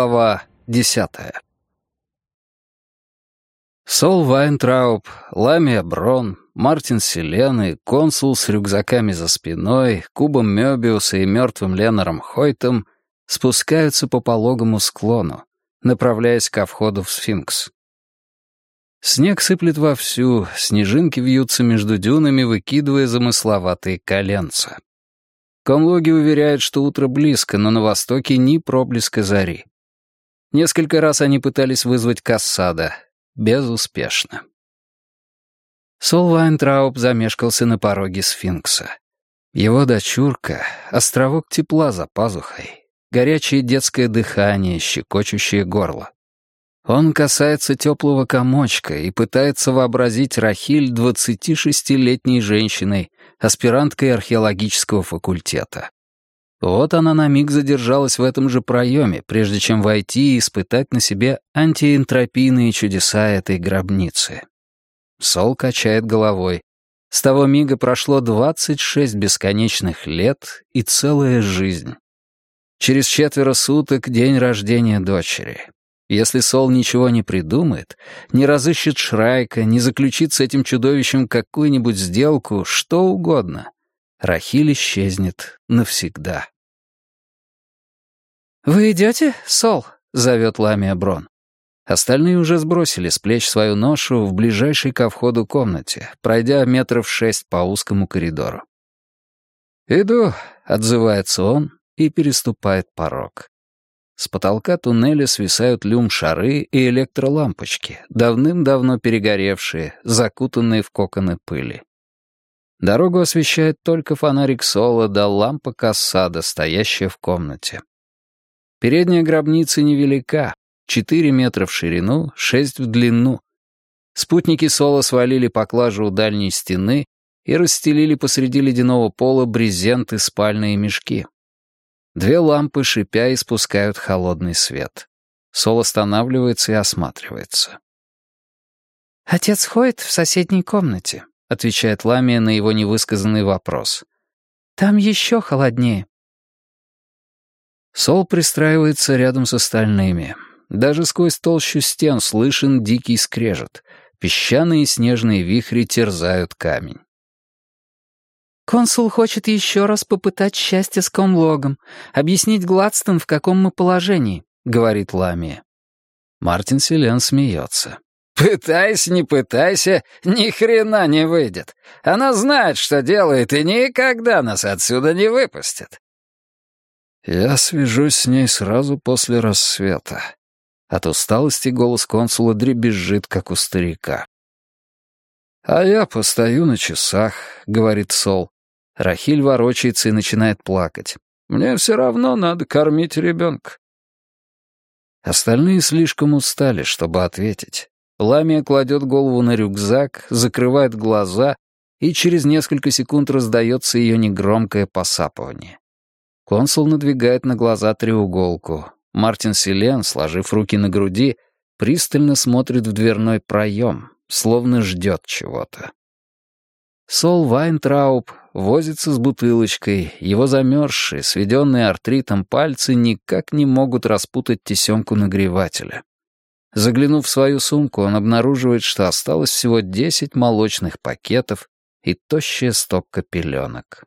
Глава 10. Сол Вайнтрауб, Ламия Брон, Мартин Силен и консул с рюкзаками за спиной, кубом Мёбиуса и мертвым Ленаром Хойтом спускаются по пологому склону, направляясь ко входу в Сфинкс. Снег сыплет вовсю, снежинки вьются между дюнами, выкидывая замысловатые коленца. Комлоги уверяют, что утро близко, но на востоке ни проблеска зари. Несколько раз они пытались вызвать Кассада. Безуспешно. Сол Вайнтрауб замешкался на пороге Сфинкса. Его дочурка — островок тепла за пазухой, горячее детское дыхание, щекочущее горло. Он касается теплого комочка и пытается вообразить Рахиль 26-летней женщиной, аспиранткой археологического факультета. Вот она на миг задержалась в этом же проеме, прежде чем войти и испытать на себе антиэнтропийные чудеса этой гробницы. Сол качает головой. С того мига прошло 26 бесконечных лет и целая жизнь. Через 4 суток день рождения дочери. Если Сол ничего не придумает, не разыщет Шрайка, не заключит с этим чудовищем какую-нибудь сделку, что угодно, Рахиль исчезнет навсегда. «Вы идете, Сол?» — зовет Ламия Брон. Остальные уже сбросили с плеч свою ношу в ближайшей ко входу комнате, пройдя 6 метров по узкому коридору. «Иду», — отзывается он и переступает порог. С потолка туннеля свисают люм-шары и электролампочки, давным-давно перегоревшие, закутанные в коконы пыли. Дорогу освещает только фонарик Сола да лампа Кассада, стоящая в комнате. Передняя гробница невелика, 4 метра в ширину, 6 в длину. Спутники Сола свалили поклажу у дальней стены и расстелили посреди ледяного пола брезент и спальные мешки. 2 лампы, шипя, испускают холодный свет. Сол останавливается и осматривается. «Отец ходит в соседней комнате», — отвечает Ламия на его невысказанный вопрос. «Там еще холоднее». Сол пристраивается рядом с остальными. Даже сквозь толщу стен слышен дикий скрежет. Песчаные и снежные вихри терзают камень. «Консул хочет еще раз попытать счастье с Комлогом, объяснить Гладстон, в каком мы положении», — говорит Ламия. Мартин Силен смеется. «Пытайся, не пытайся, ни хрена не выйдет. Она знает, что делает, и никогда нас отсюда не выпустит». «Я свяжусь с ней сразу после рассвета». От усталости голос консула дребезжит, как у старика. «А я постою на часах», — говорит Сол. Рахиль ворочается и начинает плакать. «Мне все равно надо кормить ребенка». Остальные слишком устали, чтобы ответить. Ламия кладет голову на рюкзак, закрывает глаза, и через несколько секунд раздается ее негромкое посапывание. Консул надвигает на глаза треуголку. Мартин Силен, сложив руки на груди, пристально смотрит в дверной проем, словно ждет чего-то. Сол Вайнтрауб возится с бутылочкой, его замерзшие, сведенные артритом пальцы никак не могут распутать тесемку нагревателя. Заглянув в свою сумку, он обнаруживает, что осталось всего 10 молочных пакетов и тощая стопка пеленок.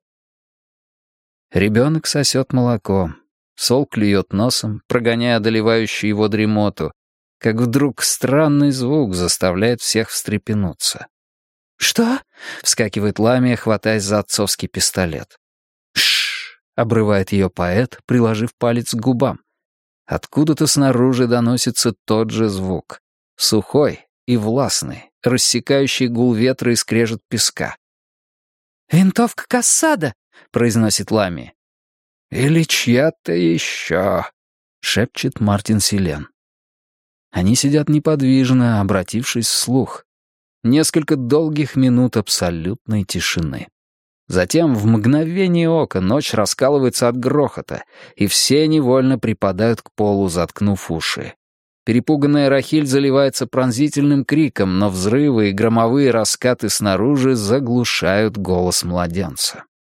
Ребенок сосет молоко. Сол клюет носом, прогоняя одолевающую его дремоту, как вдруг странный звук заставляет всех встрепенуться. «Что?» — вскакивает Ламия, хватаясь за отцовский пистолет. «Шш!» — обрывает ее поэт, приложив палец к губам. Откуда-то снаружи доносится тот же звук. Сухой и властный, рассекающий гул ветра и скрежет песка. «Винтовка Кассада!» — произносит Ламия. «Или чья-то еще», — шепчет Мартин Силен. Они сидят неподвижно, обратившись вслух. Несколько долгих минут абсолютной тишины. Затем в мгновение ока ночь раскалывается от грохота, и все невольно припадают к полу, заткнув уши. Перепуганная Рахиль заливается пронзительным криком, но взрывы и громовые раскаты снаружи заглушают голос младенца.